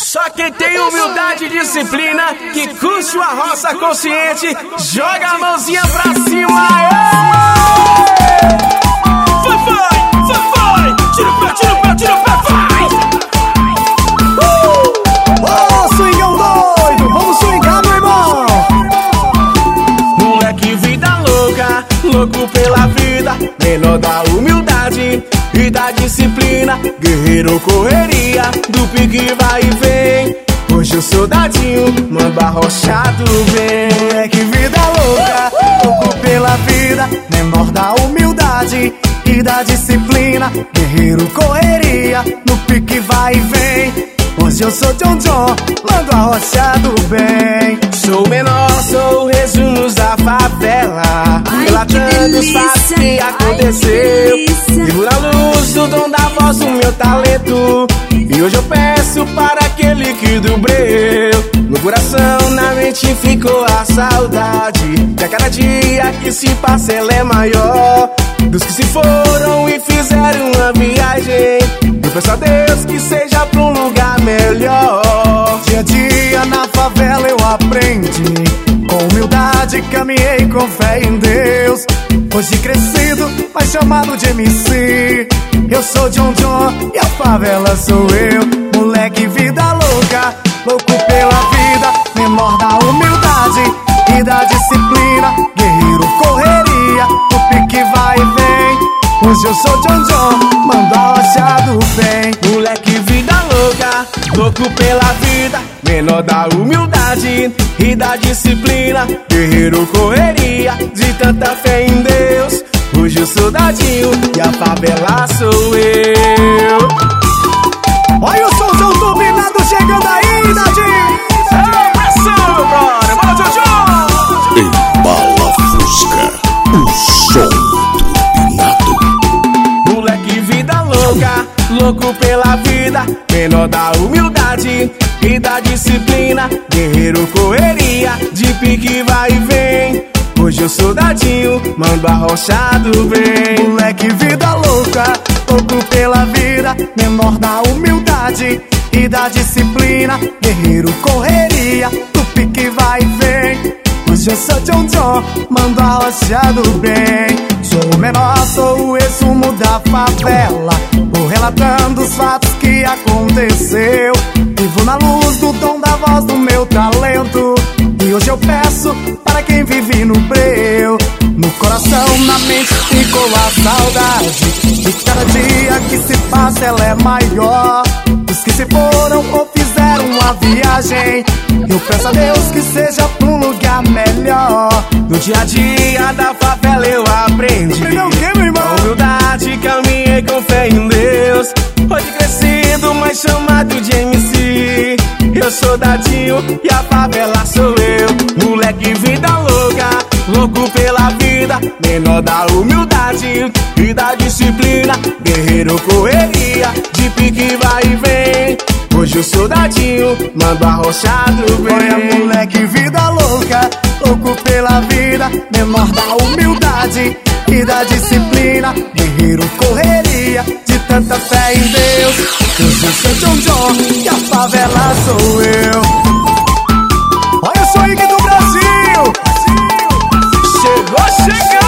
Só quem tem humildade e disciplina, que curte uma roça consciente, joga a mãozinha pra cima. Vai, tira o pé, vai! Ô, swingão doido, vamos swingar, meu irmão! Moleque, vida louca, louco pela vida, menor da humildade e da disciplina, guerreiro correria, do pique vai e vem. Hoje eu sou dadinho, mando arrochado bem. Moleque, vida louca, louco pela vida, menor da humildade e da disciplina, guerreiro correria, no pique vai e vem. Hoje eu sou John John, mando arrochado bem. Sou menor, sou o resumos da favela, relatando os fatos que aconteceu. Vivo na luz do dom da voz do meu talento, e hoje eu peço para aquele que do breu. No coração, na mente ficou a saudade, que a cada dia que se passa ela é maior. Dos que se foram e fizeram uma viagem, eu peço a Deus que seja pra um lugar melhor. Dia a dia na favela eu aprendi, com humildade caminhei com fé em Deus. Hoje crescido, mas chamado de MC. Eu sou John John e a favela sou eu. Moleque, vida louca, louco pela vida, menor da humildade e da disciplina, guerreiro correria, o pique vai e vem. Hoje eu sou John John, mando arrochado bem. Moleque, vida louca, louco pela vida, menor da humildade e da disciplina, guerreiro correria, de tanta fé em Deus. Hoje eu sou dadinho e a favela sou eu. Olha o somzão turbinado chegando aí, Dadinho! É pressão, meu brother, bora, Jojo! Embala Fusca, o som turbinado. Moleque, vida louca, louco pela vida, menor da humildade e da disciplina, guerreiro correria, de pique vai e vem. Hoje eu sou dadinho, mando arrochado bem. Moleque, vida louca, louco pela vida, menor da humildade e da disciplina, guerreiro correria, do pique vai e vem. Hoje eu sou John John, mando arrochado bem. Sou o menor, sou o resumo da favela, vou relatando os fatos que aconteceu. Vivo na luz do dom da voz do meu talento, e hoje eu peço para quem vive no breu. No coração, na mente ficou a saudade, e cada dia que se passa ela é maior. Os que se foram ou fizeram uma viagem, eu peço a Deus que seja pra um lugar melhor. No dia a dia da favela eu aprendi, com humildade caminhei com fé em Deus. Hoje crescido, mas chamado de MC. Eu sou dadinho e a favela sou eu. Moleque, vida louca, louco pela vida, menor da humildade e da disciplina, guerreiro correria, de pique vai e vem. Hoje eu sou dadinho, mando arrochado bem. Olha, moleque, vida louca, louco pela vida, menor da humildade e da disciplina, guerreiro correria, de tanta fé em Deus. Hoje eu sou John John e a favela sou eu. Olha o swing do Brasil! Chegou chegando!